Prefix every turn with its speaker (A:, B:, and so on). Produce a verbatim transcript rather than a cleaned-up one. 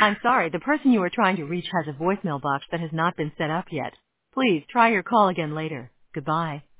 A: I'm sorry, the person you are trying to reach has a voicemail box that has not been set up yet. Please try your call again later. Goodbye.